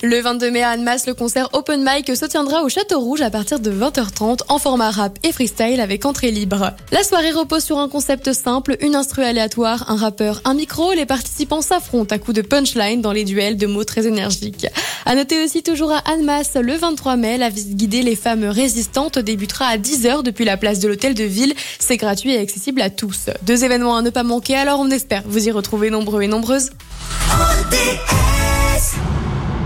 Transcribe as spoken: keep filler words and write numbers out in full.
Le vingt-deux mai à Annemasse, le concert Open Mic se tiendra au Château Rouge à partir de vingt heures trente en format rap et freestyle avec entrée libre. La soirée repose sur un concept simple, une instru aléatoire, un rappeur, un micro. Les participants s'affrontent à coups de punchline dans les duels de mots très énergiques. À noter aussi toujours à Annemasse, le vingt-trois mai, la visite guidée Les Femmes Résistantes débutera à dix heures depuis la place de l'Hôtel de Ville. C'est gratuit et accessible à tous. Deux événements à ne pas manquer, alors on espère vous y retrouver nombreux et nombreuses. O D